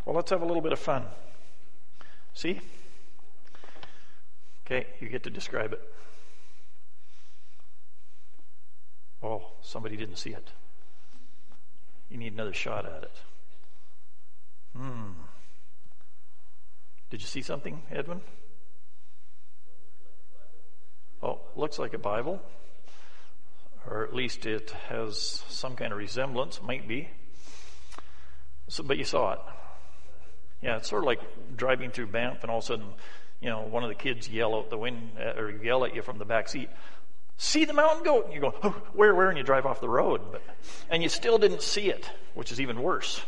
Well, let's have a little bit of fun. See? Okay, you get to describe it. Oh, somebody didn't see it. You need another shot at it. Did you see something, Edwin? Oh, looks like a Bible. Or at least it has some kind of resemblance, might be. So, but you saw it. Yeah, it's sort of like driving through Banff and all of a sudden, one of the kids yell out the or yell at you from the back seat, "See the mountain goat!" And you go, "Oh, where?" And you drive off the road. And you still didn't see it, which is even worse.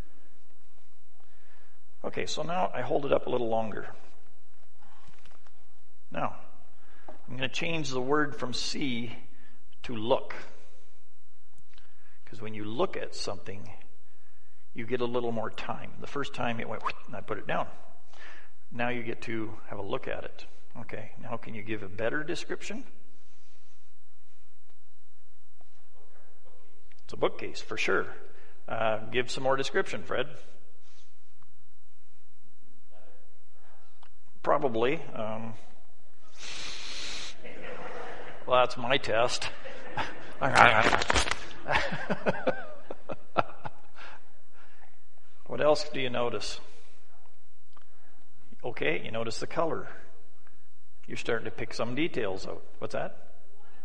Okay, so now I hold it up a little longer. Now, I'm going to change the word from see to look. Because when you look at something, you get a little more time. The first time it went, and I put it down. Now you get to have a look at it. Okay, now can you give a better description? It's a bookcase, for sure. Give some more description, Fred. Probably. Well, that's my test. What else do you notice? Okay, you notice the color. You're starting to pick some details out. What's that?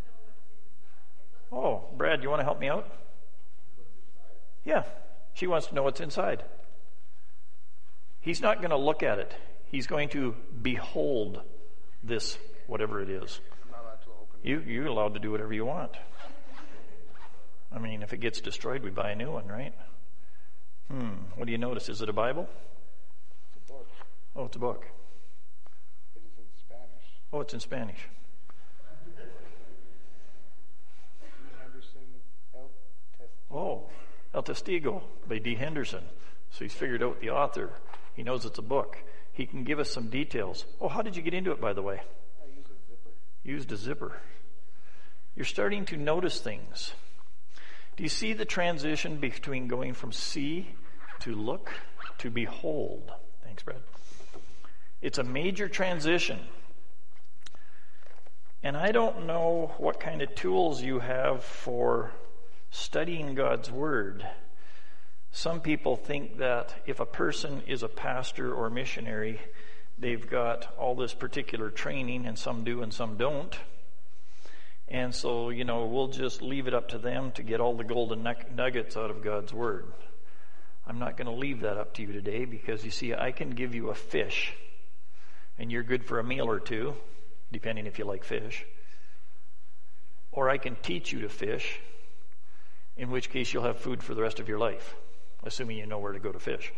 Oh, Brad, you want to help me out? Yeah, she wants to know what's inside. He's not going to look at it. He's going to behold this, whatever it is. I'm not allowed to open it. You're allowed to do whatever you want. I mean, if it gets destroyed, we buy a new one, right? What do you notice? Is it a Bible? It's a book. Oh, it's a book. It is in Spanish. Oh, it's in Spanish. Henderson, El Testigo. Oh, El Testigo by D. Henderson. So he's figured out the author. He knows it's a book. He can give us some details. Oh, how did you get into it, by the way? I use a zipper. Used a zipper. You're starting to notice things. Do you see the transition between going from see to look to behold? Thanks, Brad. It's a major transition. And I don't know what kind of tools you have for studying God's Word. Some people think that if a person is a pastor or missionary, they've got all this particular training, and some do and some don't. And so, we'll just leave it up to them to get all the golden nuggets out of God's Word. I'm not going to leave that up to you today because, you see, I can give you a fish, and you're good for a meal or two, depending if you like fish. Or I can teach you to fish, in which case you'll have food for the rest of your life, assuming you know where to go to fish.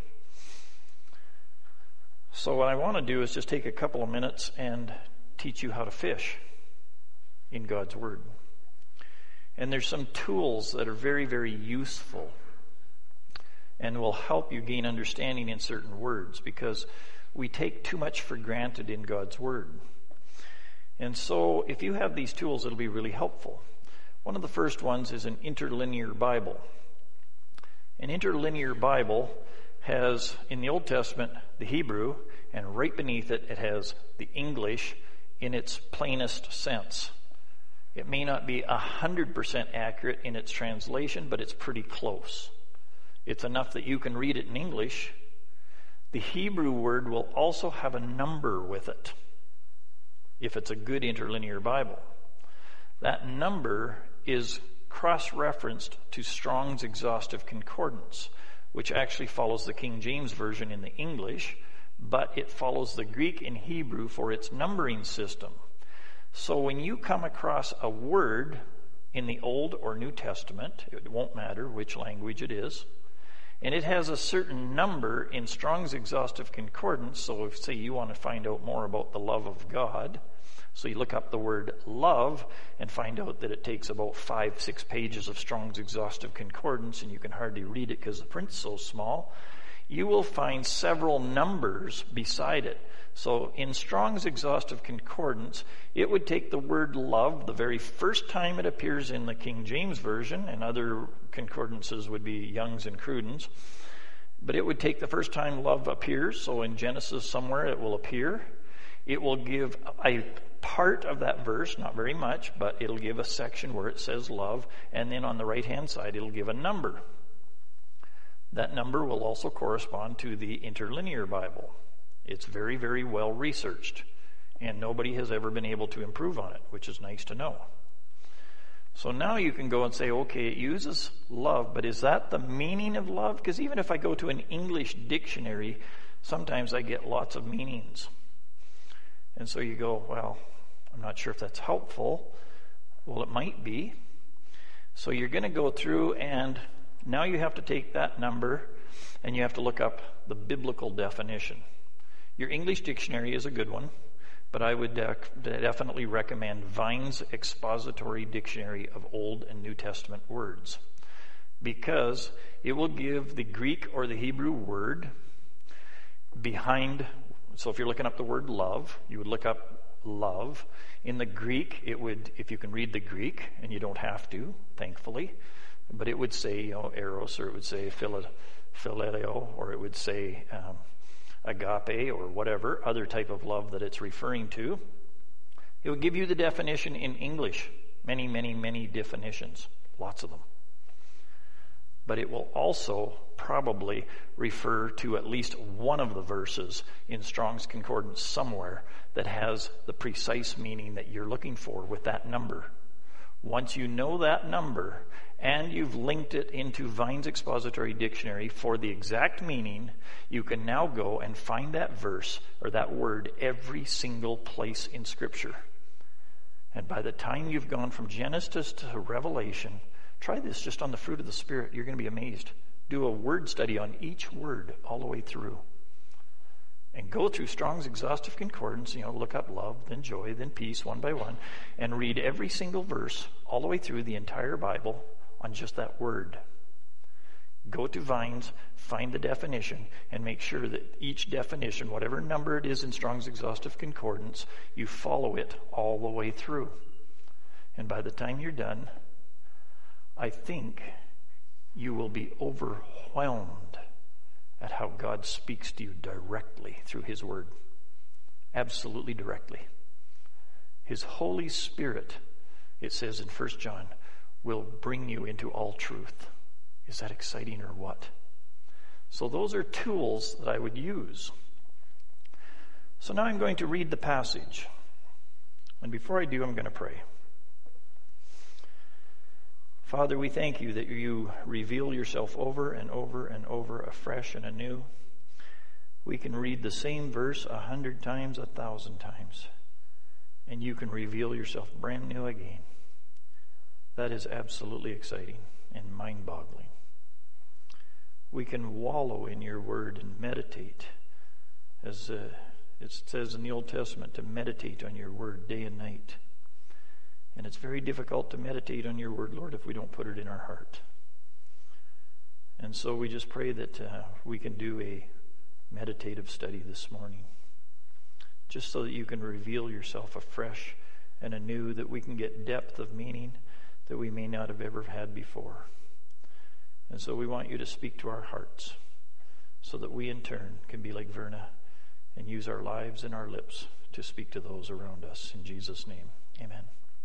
So what I want to do is just take a couple of minutes and teach you how to fish in God's Word. And there's some tools that are very, very useful and will help you gain understanding in certain words, because we take too much for granted in God's Word. And so if you have these tools, it'll be really helpful. One of the first ones is an interlinear Bible. An interlinear Bible has, in the Old Testament, the Hebrew, and right beneath it, it has the English in its plainest sense. It may not be 100% accurate in its translation, but it's pretty close. It's enough that you can read it in English. The Hebrew word will also have a number with it, if it's a good interlinear Bible. That number is cross-referenced to Strong's Exhaustive Concordance, which actually follows the King James Version in the English, but it follows the Greek and Hebrew for its numbering system. So when you come across a word in the Old or New Testament, it won't matter which language it is, and it has a certain number in Strong's Exhaustive Concordance. So if, say, you want to find out more about the love of God, so you look up the word love and find out that it takes about 5-6 pages of Strong's Exhaustive Concordance, and you can hardly read it because the print's so small. You will find several numbers beside it. So in Strong's Exhaustive Concordance, it would take the word love the very first time it appears in the King James Version, and other concordances would be Young's and Cruden's. But it would take the first time love appears, so in Genesis somewhere it will appear. It will give a part of that verse, not very much, but it'll give a section where it says love, and then on the right-hand side it'll give a number. That number will also correspond to the interlinear Bible. It's very, very well researched, and nobody has ever been able to improve on it, which is nice to know. So now you can go and say, okay, it uses love, but is that the meaning of love? Because even if I go to an English dictionary, sometimes I get lots of meanings. And so you go, well, I'm not sure if that's helpful. Well, it might be. So you're going to go through, and now you have to take that number and you have to look up the biblical definition. Your English dictionary is a good one, but I would definitely recommend Vine's Expository Dictionary of Old and New Testament Words, because it will give the Greek or the Hebrew word behind. So if you're looking up the word love, you would look up love. In the Greek, it would, if you can read the Greek, and you don't have to, thankfully, but it would say, eros, or it would say phileo, or it would say agape, or whatever other type of love that it's referring to. It would give you the definition in English. Many, many, many definitions. Lots of them. But it will also probably refer to at least one of the verses in Strong's Concordance somewhere that has the precise meaning that you're looking for with that number. Once you know that number and you've linked it into Vine's Expository Dictionary for the exact meaning, you can now go and find that verse or that word every single place in Scripture. And by the time you've gone from Genesis to Revelation, try this just on the fruit of the Spirit. You're going to be amazed. Do a word study on each word all the way through. And go through Strong's Exhaustive Concordance, look up love, then joy, then peace, one by one, and read every single verse all the way through the entire Bible on just that word. Go to Vine's, find the definition, and make sure that each definition, whatever number it is in Strong's Exhaustive Concordance, you follow it all the way through. And by the time you're done, I think you will be overwhelmed at how God speaks to you directly through His Word. Absolutely directly. His Holy Spirit, it says in 1 John, will bring you into all truth. Is that exciting or what? So those are tools that I would use. So now I'm going to read the passage. And before I do, I'm going to pray. Father, we thank you that you reveal yourself over and over and over, afresh and anew. We can read the same verse 100 times, 1,000 times, and you can reveal yourself brand new again. That is absolutely exciting and mind-boggling. We can wallow in your word and meditate, as it says in the Old Testament, to meditate on your word day and night. And it's very difficult to meditate on your word, Lord, if we don't put it in our heart. And so we just pray that we can do a meditative study this morning, just so that you can reveal yourself afresh and anew, that we can get depth of meaning that we may not have ever had before. And so we want you to speak to our hearts, so that we in turn can be like Verna and use our lives and our lips to speak to those around us. In Jesus' name, amen.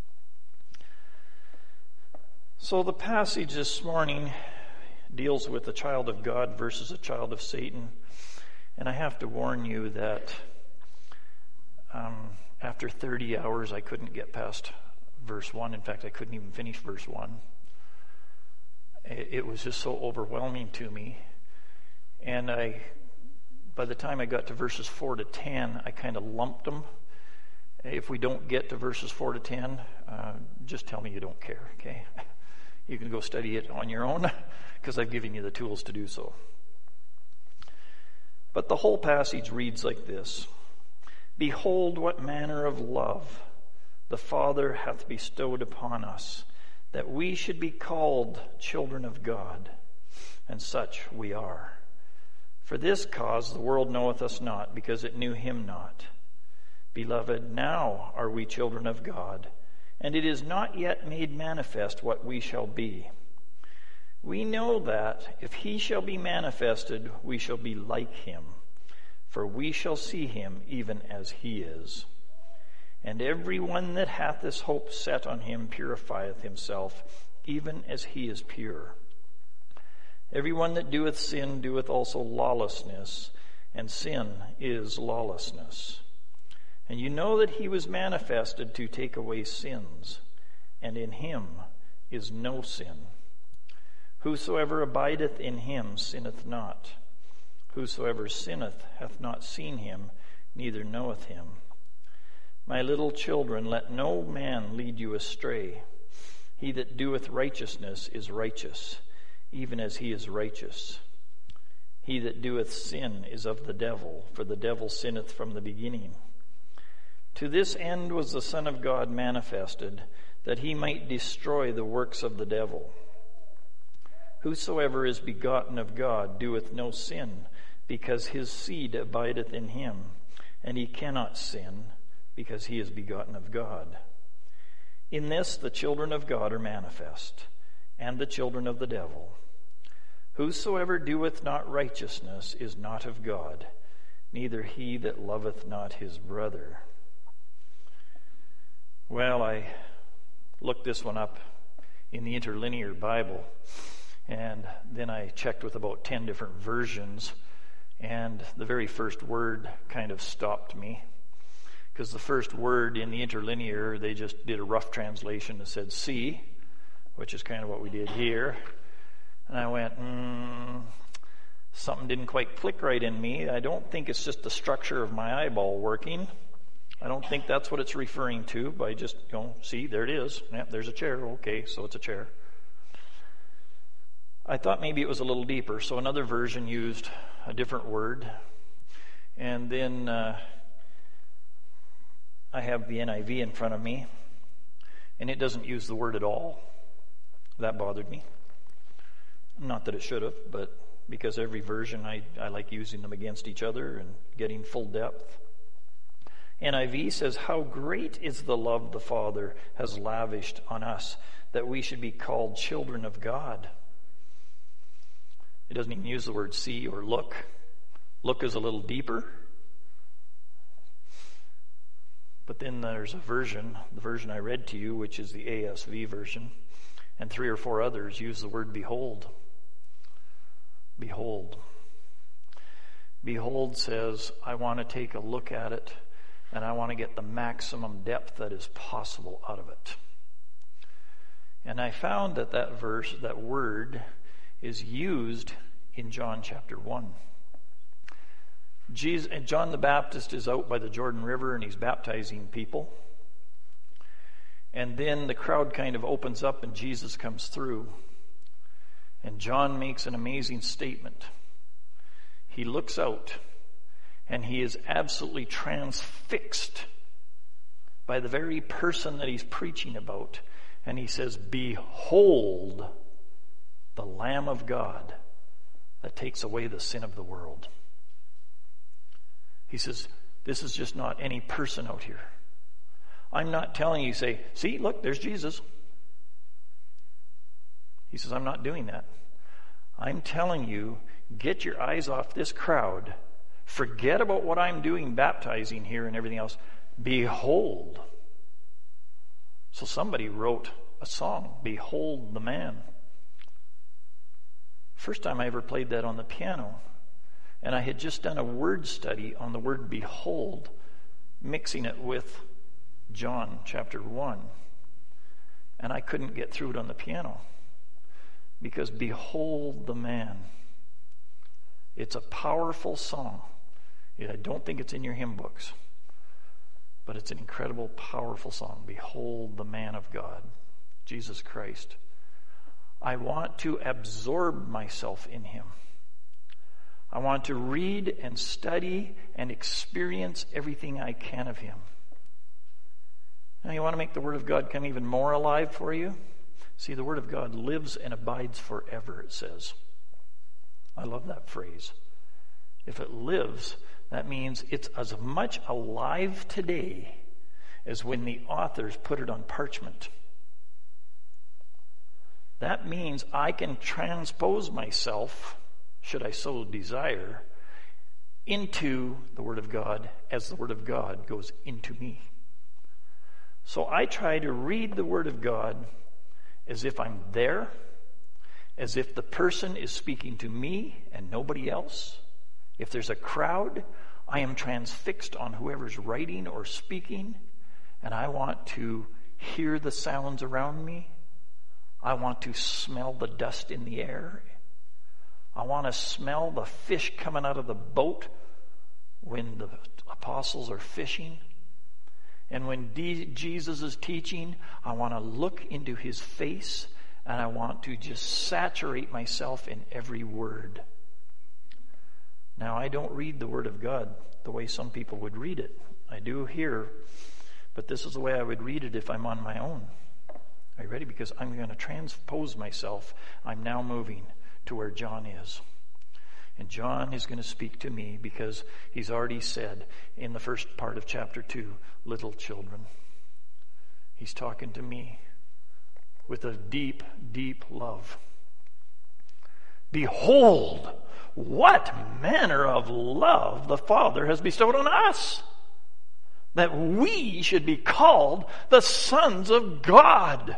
So the passage this morning deals with a child of God versus a child of Satan. And I have to warn you that after 30 hours, I couldn't get past verse 1. In fact, I couldn't even finish verse 1. It was just so overwhelming to me. And by the time I got to verses 4 to 10, I kind of lumped them. If we don't get to verses 4 to 10, just tell me you don't care, okay? You can go study it on your own, because I've given you the tools to do so. But the whole passage reads like this: Behold, what manner of love the Father hath bestowed upon us, that we should be called children of God, and such we are. For this cause the world knoweth us not, because it knew him not. Beloved, now are we children of God, and it is not yet made manifest what we shall be. We know that if he shall be manifested, we shall be like him, for we shall see him even as he is. And every one that hath this hope set on him purifieth himself, even as he is pure. Every one that doeth sin doeth also lawlessness, and sin is lawlessness. And you know that he was manifested to take away sins, and in him is no sin. Whosoever abideth in him sinneth not. Whosoever sinneth hath not seen him, neither knoweth him. My little children, let no man lead you astray. He that doeth righteousness is righteous, even as he is righteous. He that doeth sin is of the devil, for the devil sinneth from the beginning. To this end was the Son of God manifested, that he might destroy the works of the devil. Whosoever is begotten of God doeth no sin, because his seed abideth in him, and he cannot sin, because he is begotten of God. In this the children of God are manifest, and the children of the devil. Whosoever doeth not righteousness is not of God, neither he that loveth not his brother. Well, I looked this one up in the Interlinear Bible, and then I checked with about 10 different versions, and the very first word kind of stopped me, because the first word in the Interlinear, they just did a rough translation that said see, which is kind of what we did here. And I went, something didn't quite click right in me. I don't think it's just the structure of my eyeball working. I don't think that's what it's referring to by just, see, there it is. Yep, there's a chair. Okay, so it's a chair. I thought maybe it was a little deeper, so another version used a different word. And then I have the NIV in front of me, and it doesn't use the word at all. That bothered me. Not that it should have, but because every version I like using them against each other and getting full depth. NIV says, how great is the love the Father has lavished on us, that we should be called children of God. It doesn't even use the word see or look. Look is a little deeper. But then there's a version, the version I read to you, which is the ASV version, and 3 or 4 others use the word behold. Behold. Behold says, I want to take a look at it, and I want to get the maximum depth that is possible out of it. And I found that word is used in John chapter 1. John the Baptist is out by the Jordan River and he's baptizing people. And then the crowd kind of opens up and Jesus comes through. And John makes an amazing statement. He looks out and he is absolutely transfixed by the very person that he's preaching about. And he says, behold the Lamb of God that takes away the sin of the world. He says, this is just not any person out here. I'm not telling you, say, see, look, there's Jesus. He says, I'm not doing that. I'm telling you, get your eyes off this crowd. Forget about what I'm doing, baptizing here and everything else. Behold. So somebody wrote a song, Behold the Man. First time I ever played that on the piano. And I had just done a word study on the word behold, mixing it with John chapter 1. And I couldn't get through it on the piano. Because behold the man. It's a powerful song. I don't think it's in your hymn books. But it's an incredible, powerful song. Behold the man of God, Jesus Christ. I want to absorb myself in him. I want to read and study and experience everything I can of him. Now, you want to make the Word of God come even more alive for you? See, the Word of God lives and abides forever, it says. I love that phrase. If it lives, that means it's as much alive today as when the authors put it on parchment. that means I can transpose myself, should I so desire, into the Word of God as the Word of God goes into me. So I try to read the Word of God as if I'm there, as if the person is speaking to me and nobody else. If there's a crowd, I am transfixed on whoever's writing or speaking, and I want to hear the sounds around me. I want to smell the dust in the air. I want to smell the fish coming out of the boat when the apostles are fishing. And when Jesus is teaching, I want to look into his face, and I want to just saturate myself in every word. Now, I don't read the Word of God the way some people would read it. I do here, but this is the way I would read it if I'm on my own. Are you ready? Because I'm going to transpose myself. I'm now moving to where John is. And John is going to speak to me because he's already said in the first part of chapter 2, little children. He's talking to me with a deep, deep love. Behold, what manner of love the Father has bestowed on us, that we should be called the sons of God.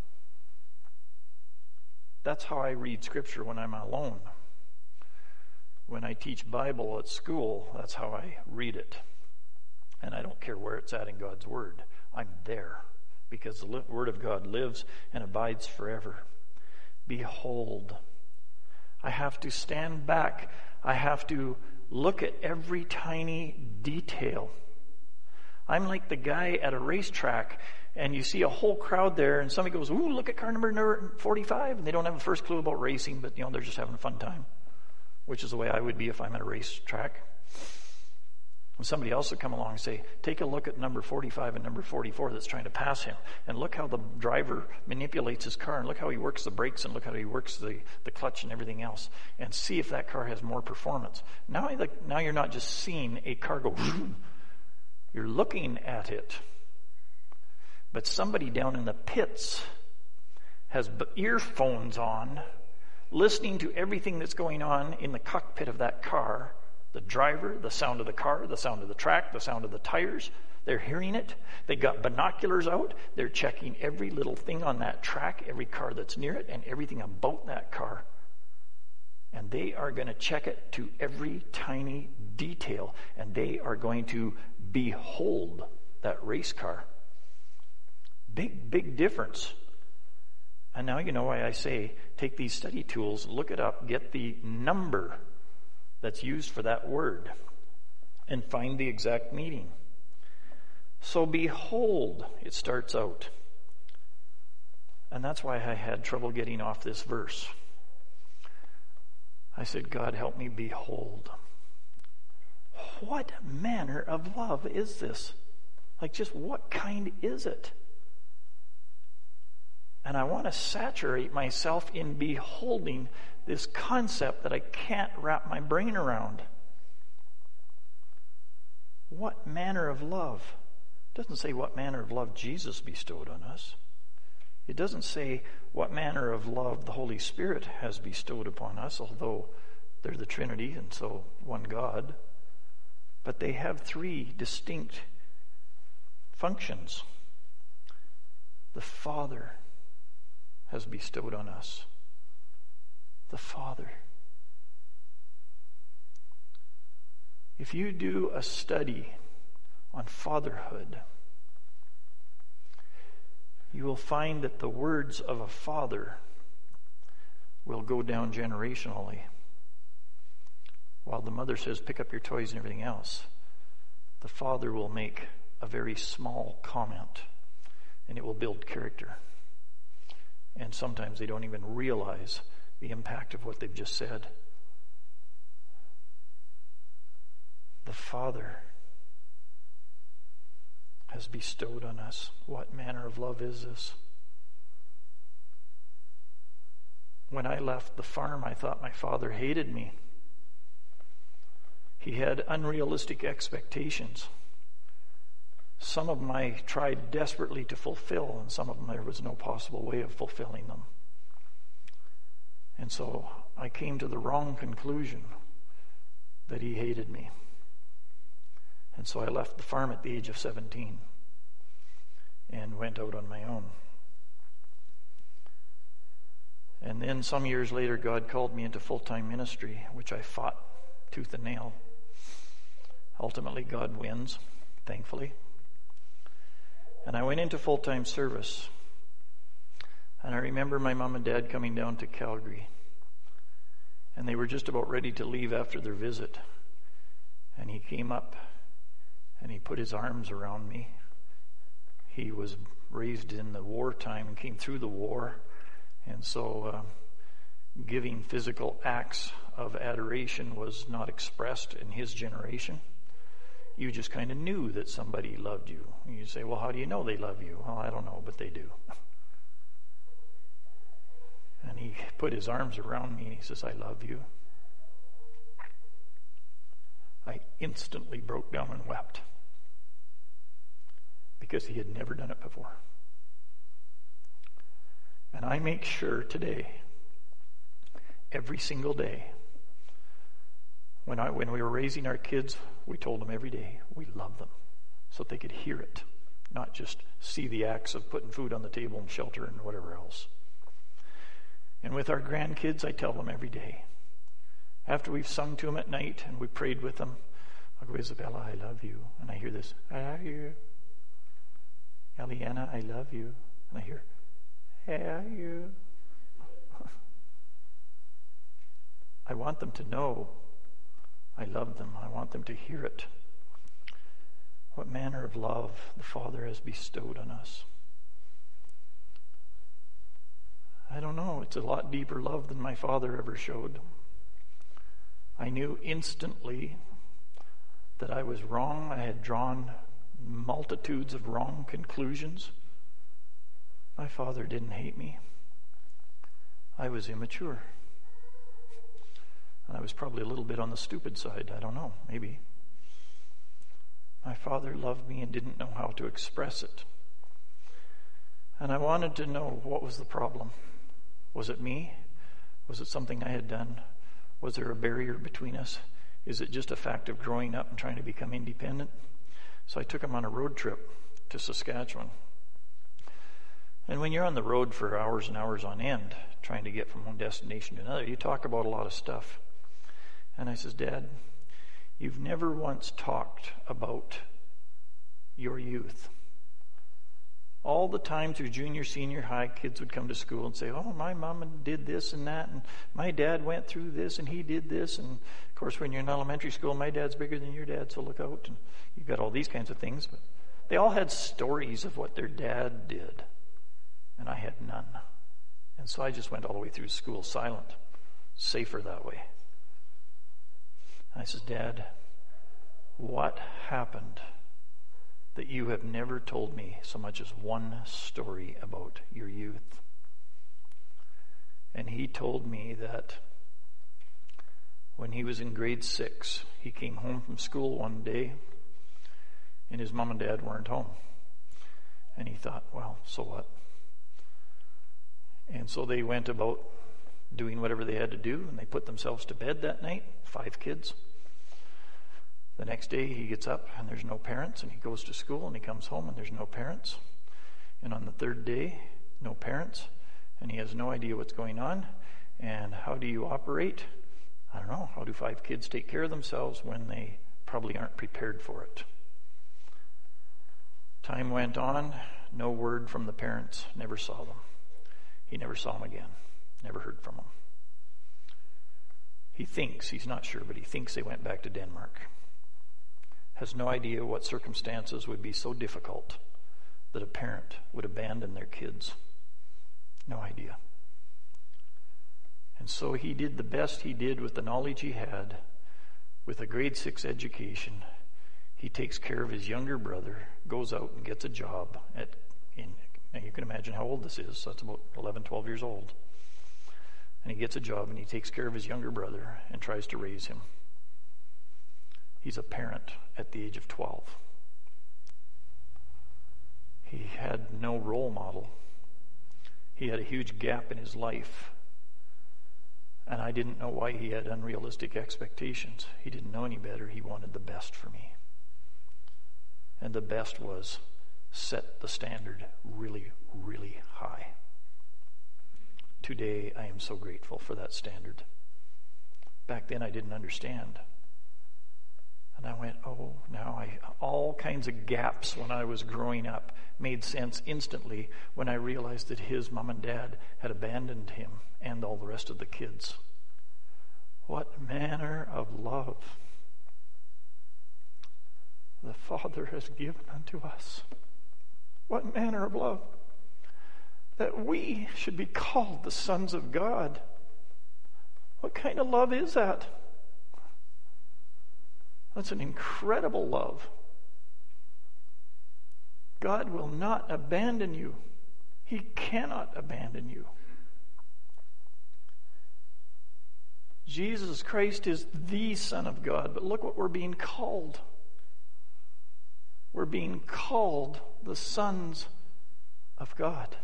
That's how I read Scripture when I'm alone. When I teach Bible at school, that's how I read it. And I don't care where it's at in God's Word. I'm there because the Word of God lives and abides forever. Behold, I have to stand back. I have to look at every tiny detail. I'm like the guy at a racetrack, and you see a whole crowd there, and somebody goes, ooh, look at car number 45, and they don't have the first clue about racing, but they're just having a fun time, which is the way I would be if I'm at a racetrack. And somebody else would come along and say, take a look at number 45 and number 44 that's trying to pass him, and look how the driver manipulates his car, and look how he works the brakes, and look how he works the clutch and everything else, and see if that car has more performance. Now you're not just seeing a car go, you're looking at it. But somebody down in the pits has earphones on, listening to everything that's going on in the cockpit of that car. The driver, the sound of the car, the sound of the track, the sound of the tires. They're hearing it. They got binoculars out. They're checking every little thing on that track, every car that's near it, and everything about that car. And they are going to check it to every tiny detail. And they are going to behold that race car. Big, big difference. And now you know why I say, take these study tools, look it up, get the number that's used for that word, and find the exact meaning. So behold, it starts out. And that's why I had trouble getting off this verse. I said, God, help me behold. What manner of love is this? Like, just what kind is it? And I want to saturate myself in beholding this concept that I can't wrap my brain around. What manner of love? It doesn't say what manner of love Jesus bestowed on us. It doesn't say what manner of love the Holy Spirit has bestowed upon us, although they're the Trinity and so one God. But they have three distinct functions. The Father has bestowed on us. The Father. If you do a study on fatherhood, you will find that the words of a father will go down generationally. While the mother says, pick up your toys and everything else, the father will make a very small comment, and it will build character. And sometimes they don't even realize the impact of what they've just said. The Father has bestowed on us. What manner of love is this? When I left the farm, I thought my father hated me. He had unrealistic expectations. Some of them I tried desperately to fulfill, and some of them there was no possible way of fulfilling them. And so I came to the wrong conclusion that he hated me. And so I left the farm at the age of 17 and went out on my own. And then some years later, God called me into full-time ministry, which I fought tooth and nail. Ultimately, God wins, thankfully. And I went into full-time service. And I remember my mom and dad coming down to Calgary. And they were just about ready to leave after their visit. And he came up and he put his arms around me. He was raised in the wartime and came through the war. And so giving physical acts of adoration was not expressed in his generation. You just kind of knew that somebody loved you. And you say, well, how do you know they love you? Well, I don't know, but they do. And he put his arms around me and he says, I love you. I instantly broke down and wept because he had never done it before. And I make sure today, every single day, when we were raising our kids, we told them every day we love them so that they could hear it, not just see the acts of putting food on the table and shelter and whatever else. And with our grandkids, I tell them every day. After we've sung to them at night and we prayed with them, I'll go, Isabella, I love you. And I hear this, I love you. Eliana, I love you. And I hear, I love you. I want them to know I love them. I want them to hear it. What manner of love the Father has bestowed on us. I don't know. It's a lot deeper love than my father ever showed. I knew instantly that I was wrong. I had drawn multitudes of wrong conclusions. My father didn't hate me. I was immature. And I was probably a little bit on the stupid side. I don't know, maybe. My father loved me and didn't know how to express it. And I wanted to know, what was the problem? Was it me? Was it something I had done? Was there a barrier between us? Is it just a fact of growing up and trying to become independent? So I took him on a road trip to Saskatchewan. And when you're on the road for hours and hours on end, trying to get from one destination to another, you talk about a lot of stuff. And I says, Dad, you've never once talked about your youth. All the time through junior, senior high, kids would come to school and say, oh, my mom did this and that, and my dad went through this, and he did this. And, of course, when you're in elementary school, my dad's bigger than your dad, so look out. And you've got all these kinds of things. But they all had stories of what their dad did, and I had none. And so I just went all the way through school silent, safer that way. I says, Dad, what happened that you have never told me so much as one story about your youth? And he told me that when he was in grade 6, he came home from school one day and his mom and dad weren't home. And he thought, well, so what? And so they went about doing whatever they had to do, and they put themselves to bed that night, 5 kids. The next day he gets up and there's no parents, and he goes to school and he comes home and there's no parents. And on the 3rd day, no parents, and he has no idea what's going on. And how do you operate? I don't know. How do 5 kids take care of themselves when they probably aren't prepared for it? Time went on, no word from the parents, never saw them. He never saw them again, never heard from them. He thinks, he's not sure, but he thinks they went back to Denmark. Has no idea what circumstances would be so difficult that a parent would abandon their kids. No idea. And so he did the best he did with the knowledge he had, with a grade 6 education. He takes care of his younger brother, goes out and gets a job now you can imagine how old this is, so that's about 11, 12 years old. And he gets a job and he takes care of his younger brother and tries to raise him. He's a parent at the age of 12. He had no role model. He had a huge gap in his life And I didn't know why he had unrealistic expectations. He didn't know any better. He wanted the best for me. And the best was set the standard really, really high. Today, I am so grateful for that standard. Back then, I didn't understand. And I went, all kinds of gaps when I was growing up made sense instantly when I realized that his mom and dad had abandoned him and all the rest of the kids. What manner of love the Father has given unto us. What manner of love that we should be called the sons of God. What kind of love is that? That's an incredible love. God will not abandon you. He cannot abandon you. Jesus Christ is the Son of God, but look what we're being called. We're being called the sons of God.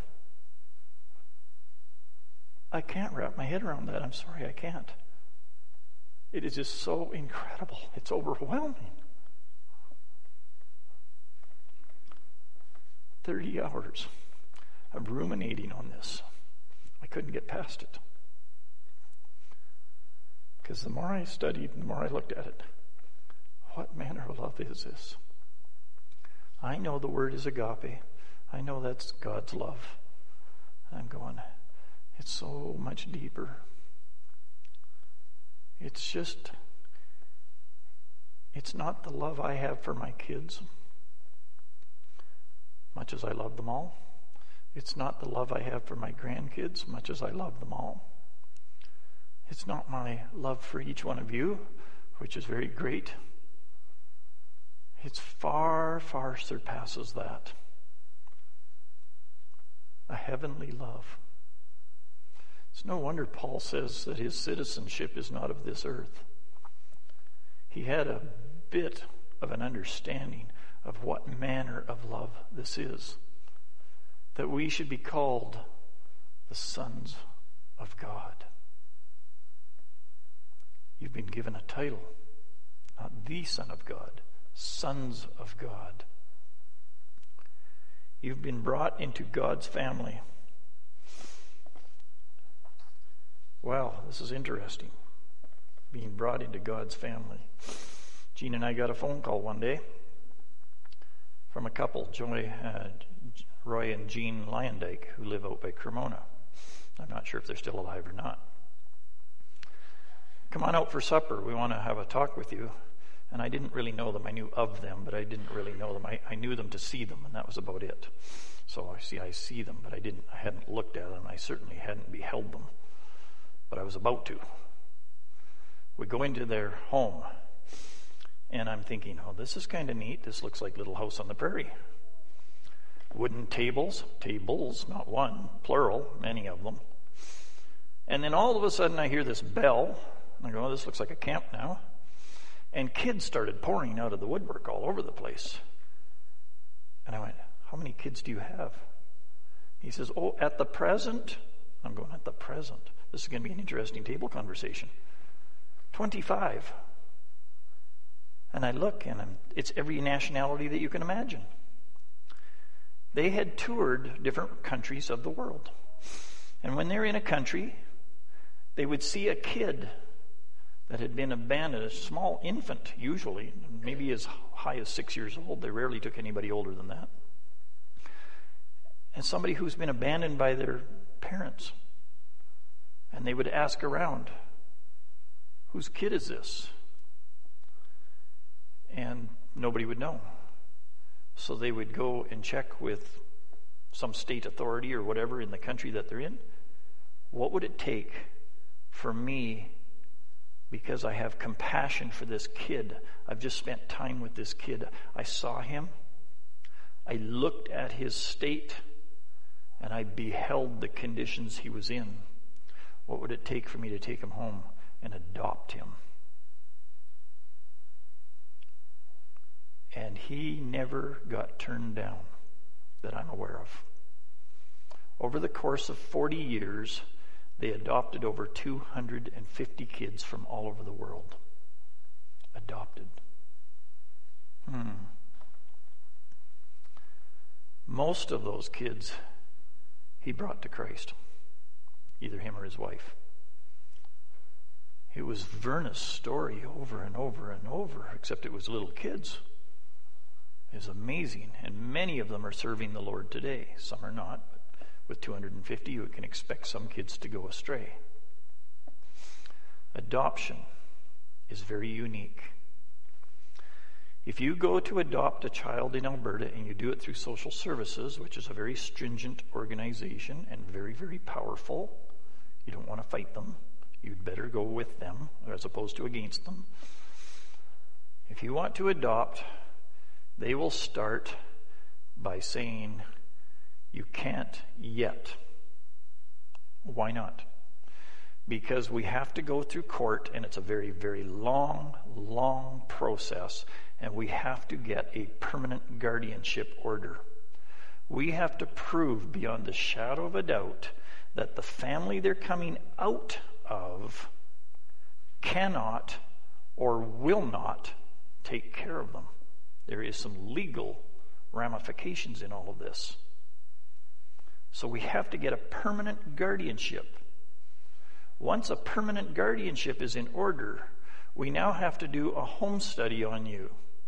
I can't wrap my head around that. I'm sorry, I can't. It is just so incredible. It's overwhelming. 30 hours of ruminating on this. I couldn't get past it. Because the more I studied, the more I looked at it. What manner of love is this? I know the word is agape. I know that's God's love. And I'm going, it's so much deeper. It's not the love I have for my kids, much as I love them all. It's not the love I have for my grandkids, much as I love them all. It's not my love for each one of you, which is very great. It's far, far surpasses that. A heavenly love. It's no wonder Paul says that his citizenship is not of this earth. He had a bit of an understanding of what manner of love this is. That we should be called the sons of God. You've been given a title, not the Son of God, sons of God. You've been brought into God's family. Wow, this is interesting. Being brought into God's family. Jean and I got a phone call one day from a couple, Roy and Jean Lyondike, who live out by Cremona. I'm not sure if they're still alive or not. Come on out for supper. We want to have a talk with you. And I didn't really know them. I knew of them, but I didn't really know them. I knew them to see them, and that was about it. So I see them, but I hadn't looked at them. I certainly hadn't beheld them. But I was about to. We go into their home, and I'm thinking, oh, this is kind of neat. This looks like Little House on the Prairie. Wooden tables, not one, plural, many of them. And then all of a sudden I hear this bell. I go, oh, this looks like a camp now. And kids started pouring out of the woodwork all over the place. And I went, how many kids do you have? He says, oh, at the present. I'm going, at the present. This is going to be an interesting table conversation. 25. And I look, and it's every nationality that you can imagine. They had toured different countries of the world. And when they're in a country, they would see a kid that had been abandoned, a small infant usually, maybe as high as 6 years old. They rarely took anybody older than that. And somebody who's been abandoned by their parents. And they would ask around, whose kid is this? And nobody would know. So they would go and check with some state authority or whatever in the country that they're in. What would it take for me, because I have compassion for this kid, I've just spent time with this kid, I saw him, I looked at his state, and I beheld the conditions he was in. What would it take for me to take him home and adopt him? And he never got turned down that I'm aware of. Over the course of 40 years, They adopted over 250 kids from all over the world. Adopted. Most of those kids he brought to Christ, either him or his wife. It was Verna's story over and over and over, except it was little kids. It was amazing, and many of them are serving the Lord today. Some are not, but with 250, you can expect some kids to go astray. Adoption is very unique. If you go to adopt a child in Alberta and you do it through social services, which is a very stringent organization and very, very powerful, you don't want to fight them. You'd better go with them as opposed to against them. If you want to adopt, they will start by saying, you can't yet. Why not? Because we have to go through court, and it's a very, very long, long process, and we have to get a permanent guardianship order. We have to prove beyond the shadow of a doubt that the family they're coming out of cannot or will not take care of them. There is some legal ramifications in all of this. So we have to get a permanent guardianship. Once a permanent guardianship is in order, we now have to do a home study on you.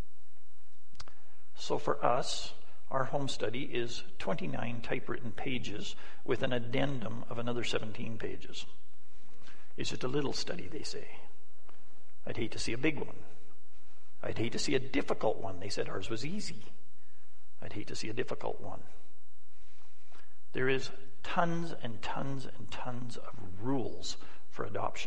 So for us, our home study is 29 typewritten pages with an addendum of another 17 pages. It's just a little study, they say. I'd hate to see a big one. I'd hate to see a difficult one. They said ours was easy. I'd hate to see a difficult one. There is tons and tons and tons of rules for adoption.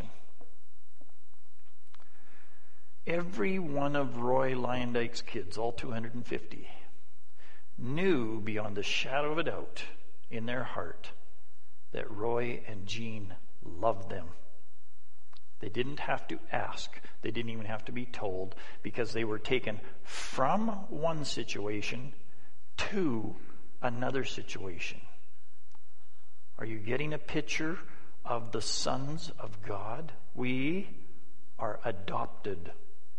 Every one of Roy Lyondike's kids, all 250, knew beyond the shadow of a doubt in their heart that Roy and Jean loved them. They didn't have to ask. They didn't even have to be told, because they were taken from one situation to another situation. Are you getting a picture of the sons of God? We are adopted.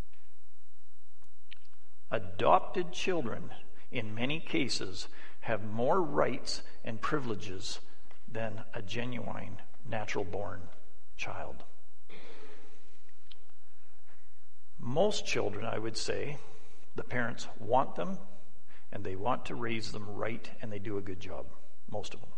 Adopted children, in many cases, have more rights and privileges than a genuine, natural-born child. Most children, I would say, the parents want them, and they want to raise them right, and they do a good job. Most of them.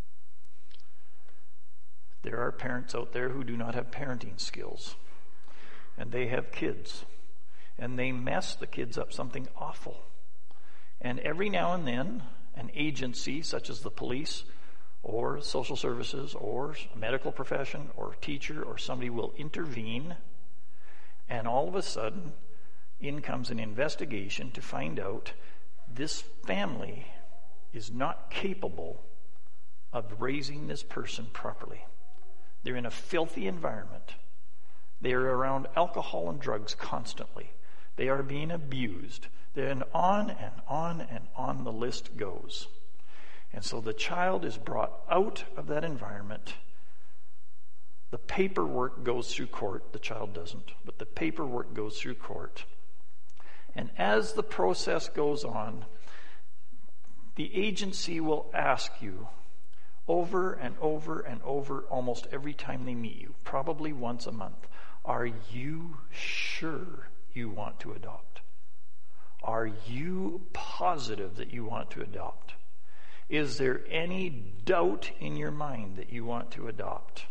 There are parents out there who do not have parenting skills, and they have kids, and they mess the kids up something awful. And every now and then, an agency such as the police or social services or a medical profession or teacher or somebody will intervene, and all of a sudden, in comes an investigation to find out this family is not capable of raising this person properly. They're in a filthy environment. They are around alcohol and drugs constantly. They are being abused. Then on and on and on the list goes. And so the child is brought out of that environment. The paperwork goes through court. The child doesn't, but the paperwork goes through court. And as the process goes on, the agency will ask you over and over and over, almost every time they meet you, probably once a month, are you sure you want to adopt? Are you positive that you want to adopt? Is there any doubt in your mind that you want to adopt?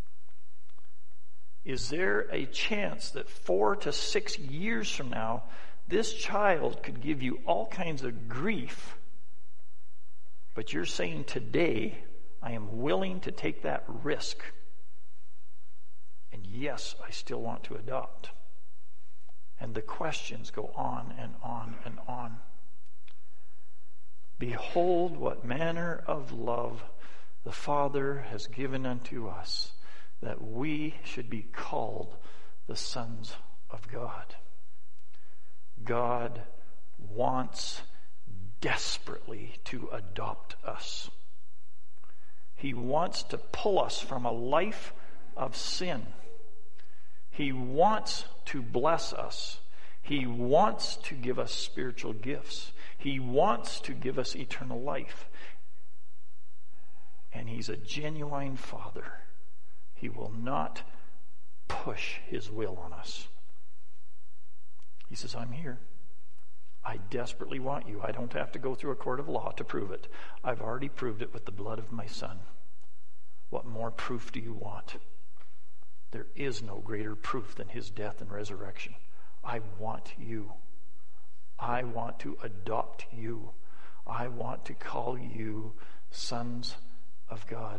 Is there a chance that 4 to 6 years from now, this child could give you all kinds of grief, but you're saying today, I am willing to take that risk. And yes, I still want to adopt. And the questions go on and on and on. Behold, what manner of love the Father has given unto us, that we should be called the sons of God. God wants desperately to adopt us. He wants to pull us from a life of sin. He wants to bless us. He wants to give us spiritual gifts. He wants to give us eternal life. And He's a genuine Father. He will not push His will on us. He says, I'm here. I desperately want you. I don't have to go through a court of law to prove it. I've already proved it with the blood of my Son. What more proof do you want? There is no greater proof than His death and resurrection. I want you. I want to adopt you. I want to call you sons of God.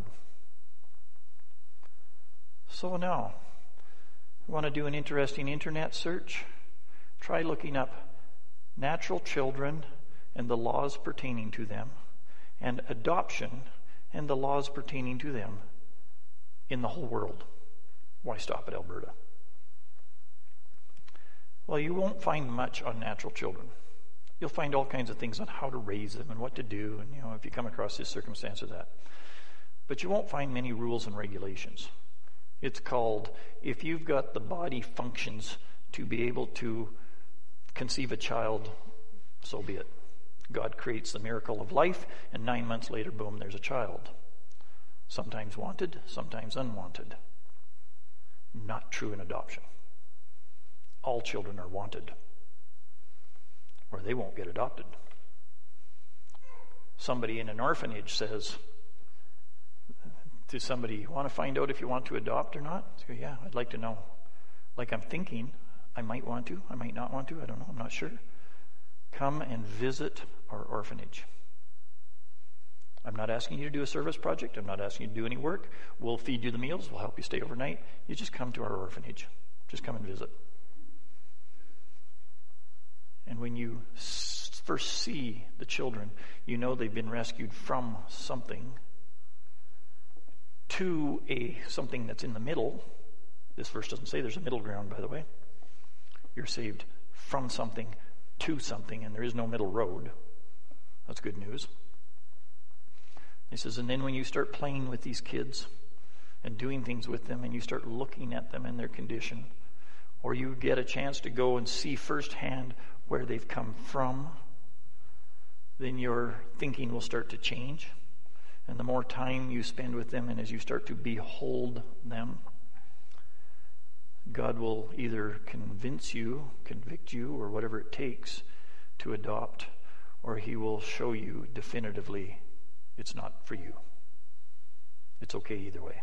So now, you want to do an interesting internet search? Try looking up natural children and the laws pertaining to them, and adoption and the laws pertaining to them in the whole world. Why stop at Alberta? Well, you won't find much on natural children. You'll find all kinds of things on how to raise them and what to do, and if you come across this circumstance or that. But you won't find many rules and regulations. It's called, if you've got the body functions to be able to conceive a child, so be it. God creates the miracle of life, and 9 months later, boom, there's a child. Sometimes wanted, sometimes unwanted. Not true in adoption. All children are wanted, or they won't get adopted. Somebody in an orphanage says to somebody, want to find out if you want to adopt or not? So, yeah, I'd like to know. Like, I'm thinking I might want to, I might not want to, I don't know, I'm not sure. Come and visit our orphanage. I'm not asking you to do a service project. I'm not asking you to do any work. We'll feed you the meals. We'll help you stay overnight. You just come to our orphanage. Just come and visit. And when you first see the children, you know they've been rescued from something to something that's in the middle. This verse doesn't say there's a middle ground, by the way. You're saved from something to something, and there is no middle road. That's good news. He says, and then when you start playing with these kids and doing things with them, and you start looking at them and their condition, or you get a chance to go and see firsthand where they've come from, then your thinking will start to change. And the more time you spend with them, and as you start to behold them, God will either convince you, convict you, or whatever it takes to adopt, or He will show you definitively it's not for you. It's okay either way.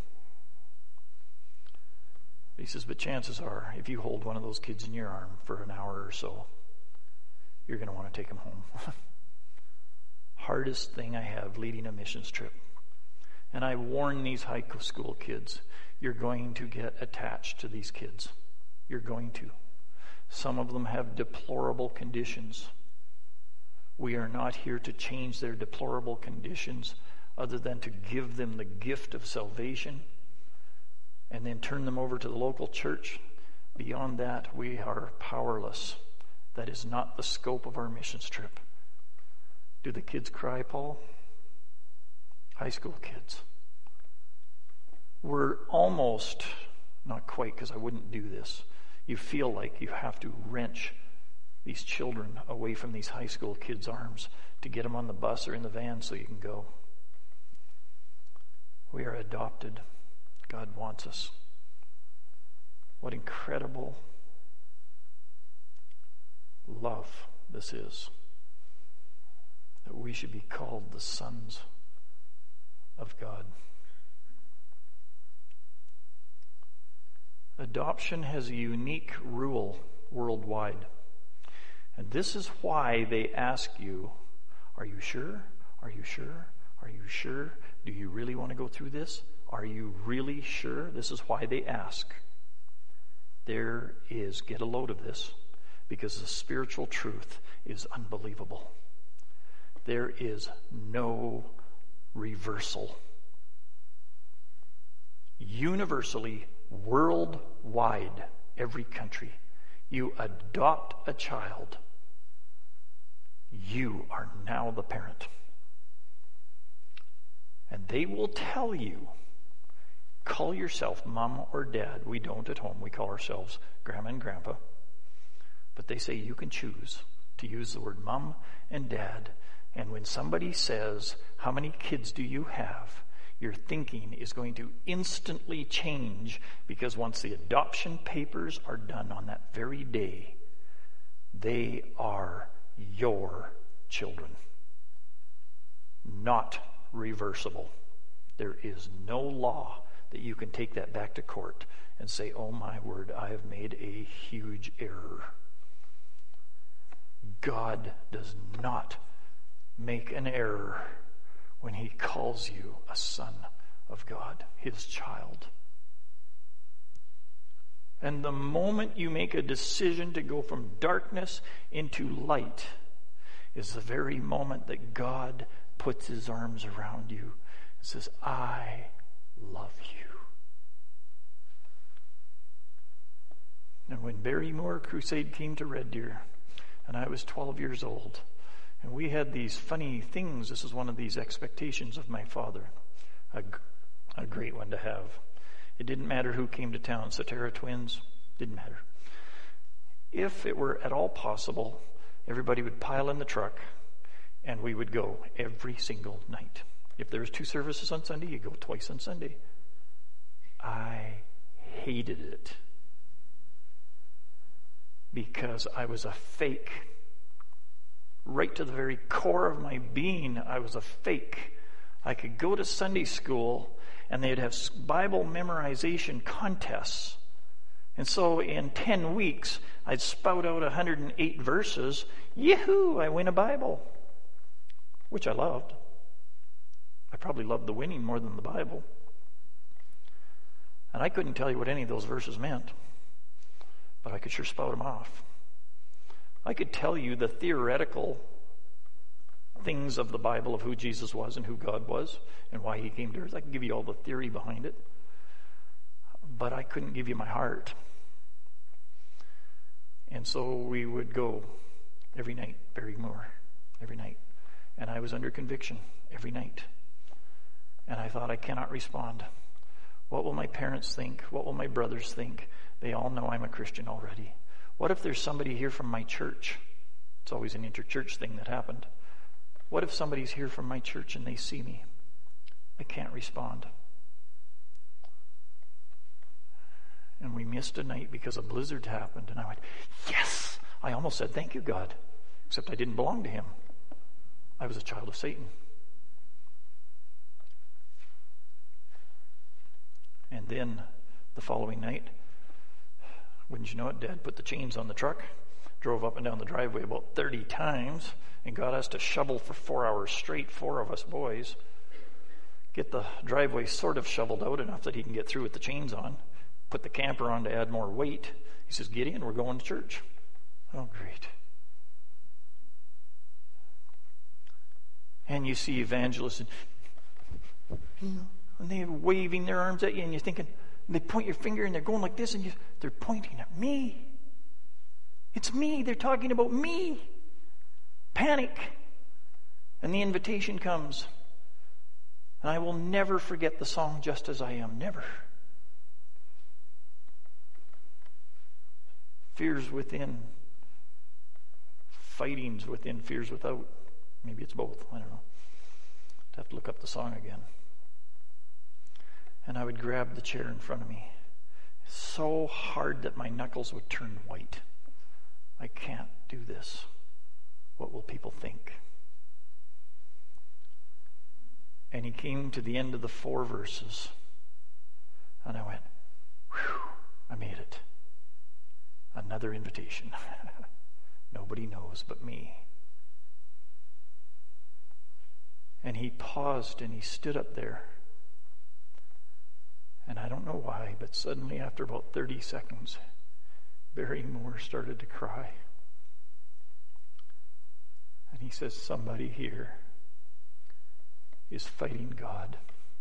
He says, but chances are, if you hold one of those kids in your arm for an hour or so, you're going to want to take them home. Hardest thing I have leading a missions trip. And I warn these high school kids, you're going to get attached to these kids. You're going to. Some of them have deplorable conditions. We are not here to change their deplorable conditions other than to give them the gift of salvation and then turn them over to the local church. Beyond that, we are powerless. That is not the scope of our missions trip. Do the kids cry, Paul? High school kids. We're almost, not quite, because I wouldn't do this. You feel like you have to wrench these children away from these high school kids' arms to get them on the bus or in the van so you can go. We are adopted. God wants us. What incredible love this is. That we should be called the sons of God. Adoption has a unique rule worldwide. And this is why they ask you, are you sure? Are you sure? Are you sure? Do you really want to go through this? Are you really sure? This is why they ask. There is, get a load of this, because the spiritual truth is unbelievable. There is no reversal. Universally, worldwide, every country, you adopt a child, you are now the parent. And they will tell you, call yourself mom or dad. We don't at home. We call ourselves grandma and grandpa. But they say you can choose to use the word mom and dad. And when somebody says, how many kids do you have? Your thinking is going to instantly change, because once the adoption papers are done on that very day, they are your children. Not reversible. There is no law that you can take that back to court and say, oh my word, I have made a huge error. God does not make an error when he calls you a son of God, his child. And the moment you make a decision to go from darkness into light is the very moment that God puts his arms around you and says, I love you. And when Barry Moore Crusade came to Red Deer, and I was 12 years old, and we had these funny things. This is one of these expectations of my father. A great one to have. It didn't matter who came to town. Cetera twins, didn't matter. If it were at all possible, everybody would pile in the truck, and we would go every single night. If there was 2 services on Sunday, you go twice on Sunday. I hated it, because I was a fake. Right to the very core of my being, I was a fake. I could go to Sunday school and they'd have Bible memorization contests. And so in 10 weeks, I'd spout out 108 verses. Yahoo! I win a Bible, which I loved. I probably loved the winning more than the Bible. And I couldn't tell you what any of those verses meant, but I could sure spout them off. I could tell you the theoretical things of the Bible of who Jesus was and who God was and why he came to earth. I could give you all the theory behind it, but I couldn't give you my heart. And so we would go every night, Barry Moore, every night. And I was under conviction every night. And I thought, I cannot respond. What will my parents think? What will my brothers think? They all know I'm a Christian already. What if there's somebody here from my church? It's always an interchurch thing that happened. What if somebody's here from my church and they see me? I can't respond. And we missed a night because a blizzard happened, and I went, yes! I almost said, thank you, God. Except I didn't belong to him. I was a child of Satan. And then the following night, wouldn't you know it, Dad put the chains on the truck, drove up and down the driveway about 30 times, and got us to shovel for 4 hours straight, 4 of us boys, get the driveway sort of shoveled out enough that he can get through with the chains on, put the camper on to add more weight. He says, Gideon, we're going to church. Oh, great. And you see evangelists, and they're waving their arms at you, and you're thinking, and they point your finger and they're going like this, and they're pointing at me. It's me. They're talking about me. Panic. And the invitation comes. And I will never forget the song Just As I Am. Never. Fears within. Fightings within. Fears without. Maybe it's both. I don't know. I'd have to look up the song again. And I would grab the chair in front of me. So hard that my knuckles would turn white. I can't do this. What will people think? And he came to the end of the 4 verses. And I went, whew, I made it. Another invitation. Nobody knows but me. And he paused and he stood up there. And I don't know why, but suddenly after about 30 seconds, Barry Moore started to cry. And he says, somebody here is fighting God.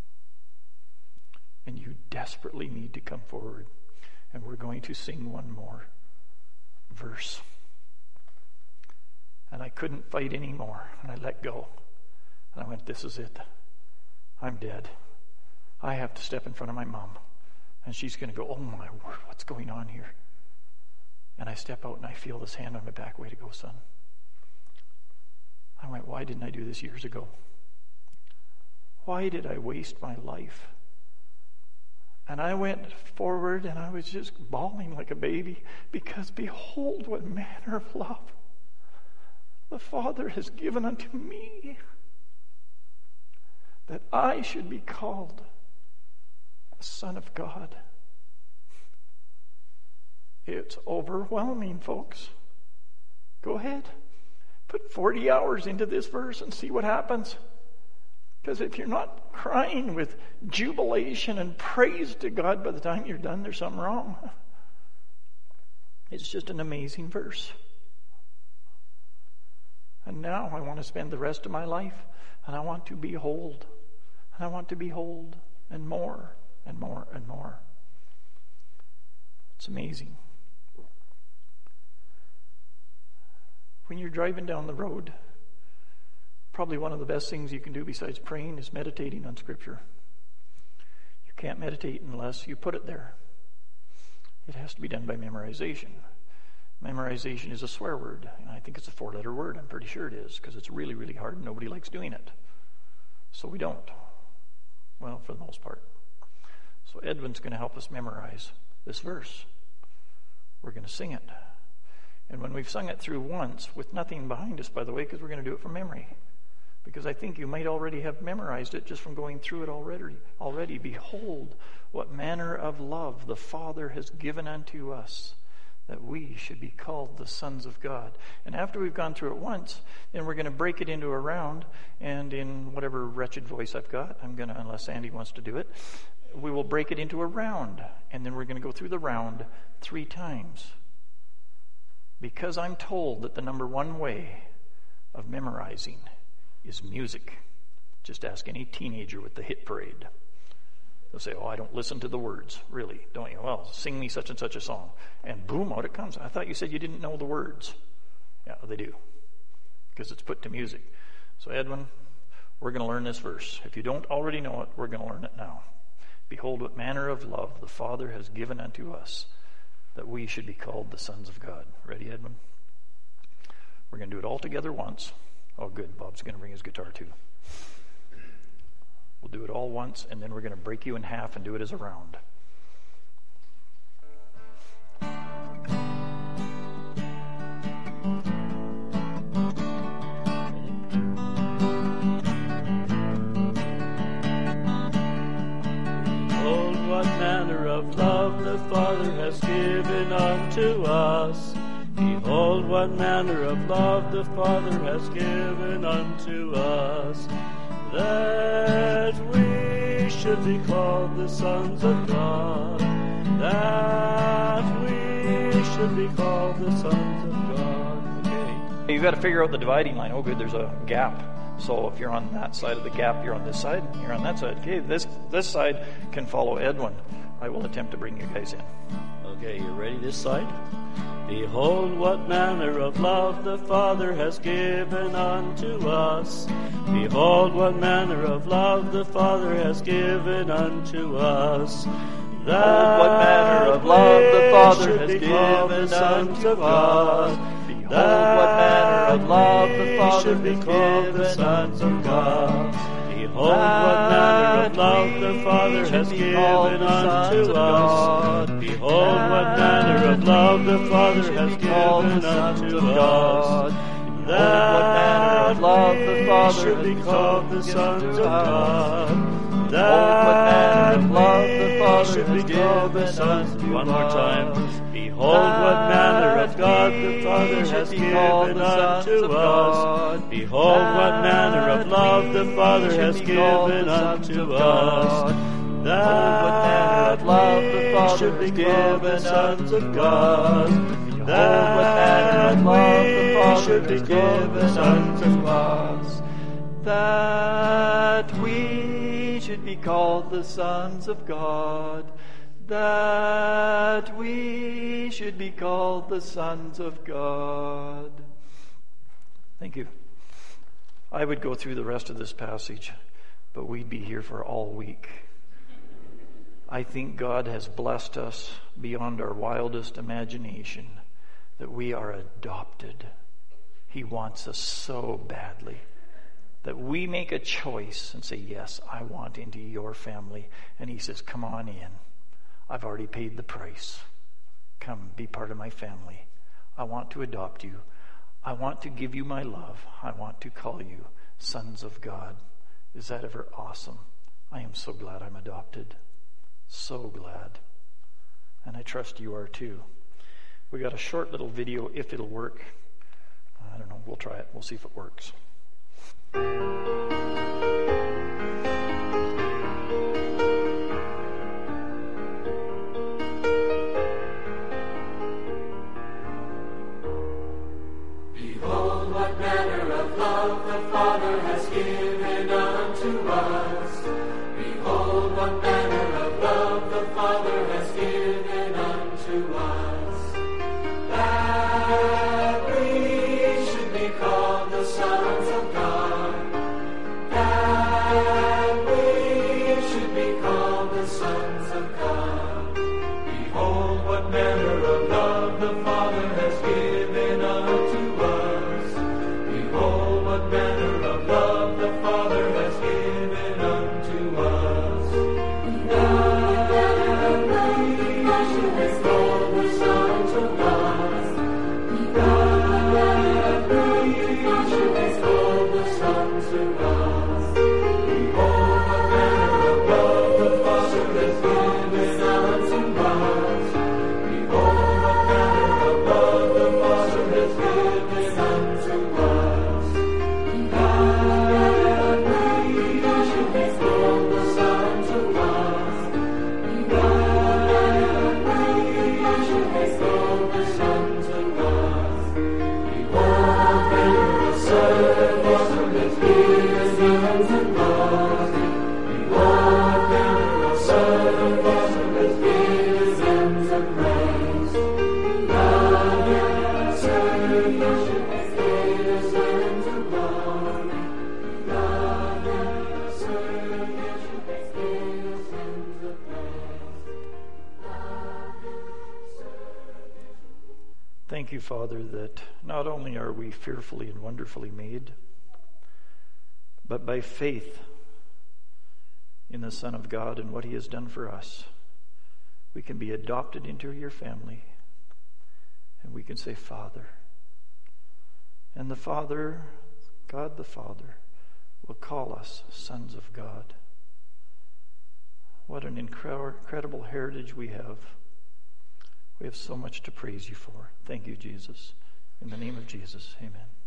And you desperately need to come forward. And we're going to sing one more verse. And I couldn't fight anymore. And I let go. And I went, this is it. I'm dead. I have to step in front of my mom. And she's going to go, oh my word, what's going on here? And I step out and I feel this hand on my back. Way to go, son. I went, why didn't I do this years ago? Why did I waste my life? And I went forward and I was just bawling like a baby, because behold what manner of love the Father has given unto me, that I should be called a son of God. It's overwhelming, folks. Go ahead. Put 40 hours into this verse and see what happens. Because if you're not crying with jubilation and praise to God by the time you're done, there's something wrong. It's just an amazing verse. And now I want to spend the rest of my life, and I want to behold, and I want to behold, and more, and more, and more. It's amazing. When you're driving down the road, probably one of the best things you can do besides praying is meditating on Scripture. You can't meditate unless you put it there. It has to be done by memorization. Memorization is a swear word, and I think it's a 4-letter word. I'm pretty sure it is, because it's really, really hard and nobody likes doing it. So we don't. Well, for the most part. So Edwin's going to help us memorize this verse. We're going to sing it. And when we've sung it through once, with nothing behind us, by the way, because we're going to do it from memory. Because I think you might already have memorized it just from going through it already. Behold, what manner of love the Father has given unto us, that we should be called the sons of God. And after we've gone through it once, then we're going to break it into a round, and in whatever wretched voice I've got, unless Sandy wants to do it, we will break it into a round, and then we're going to go through the round 3 times. Because I'm told that the number one way of memorizing is music. Just ask any teenager with the hit parade. They'll say, oh, I don't listen to the words. Really, don't you? Well, sing me such and such a song. And boom, out it comes. I thought you said you didn't know the words. Yeah, they do. Because it's put to music. So Edwin, we're going to learn this verse. If you don't already know it, we're going to learn it now. Behold, what manner of love the Father has given unto us, that we should be called the sons of God. Ready, Edwin? We're going to do it all together once. Oh, good. Bob's going to bring his guitar too. We'll do it all once, and then we're going to break you in half and do it as a round. Behold, what manner of love the Father has given unto us. Behold, what manner of love the Father has given unto us, that we should be called the sons of God, that we should be called the sons of God. Okay. You've got to figure out the dividing line. Oh, good, there's a gap. So if you're on that side of the gap, you're on this side, you're on that side. Okay, this side can follow Edwin. I will attempt to bring you guys in. Okay, you ready this side? Behold, what manner of love the Father has given unto us. Behold, what manner of love the Father has given unto us, that what manner of love the Father has given unto us. Behold, what manner of love the Father should be has called the given sons of unto God. us. Behold, what manner of love the Father has given unto us. Behold, what manner of love the Father has given unto us, that we should be called the sons of God, that we should be called the sons of God. One more time. Behold, what manner of God the Father has given unto us. Behold, what manner of love the Father has given unto us, that we should be called the sons of God, that we should be called the sons of God, That we should be called the sons of God, that we should be called the sons of God. Thank you. I would go through the rest of this passage, but we'd be here for all week. I think God has blessed us beyond our wildest imagination, that we are adopted. He wants us so badly that we make a choice and say, yes, I want into your family. And he says, come on in. I've already paid the price. Come, be part of my family. I want to adopt you. I want to give you my love. I want to call you sons of God. Is that ever awesome? I am so glad I'm adopted. So glad. And I trust you are too. We got a short little video, if it'll work. I don't know. We'll try it. We'll see if it works. Behold, what manner of love the Father has given unto us. Behold, what manner of love the Father has given unto us. That we should be called the sons of God. That we should be called the sons of God. Behold, what manner of love the Father has given unto us. Behold, what manner of love the Father has given unto us. That we should be called the sons of God. That we should be called the sons of God. Behold, what manner of love the Father has given unto us. Behold, what manner of love the Father has given unto us. That we should be called the sons of God. That we should be called the sons of God. Behold, what manner of son the Father has given unto us. Behold, what manner of son the Father has given unto praise. God has served, you should be given unto glory. God has served, you should be given unto praise. God has served. Thank you, Father, that not only are we fearfully and wonderfully made, but by faith in the Son of God and what he has done for us, we can be adopted into your family, and we can say, Father. And the Father, God the Father, will call us sons of God. What an incredible heritage we have. We have so much to praise you for. Thank you, Jesus. In the name of Jesus, amen.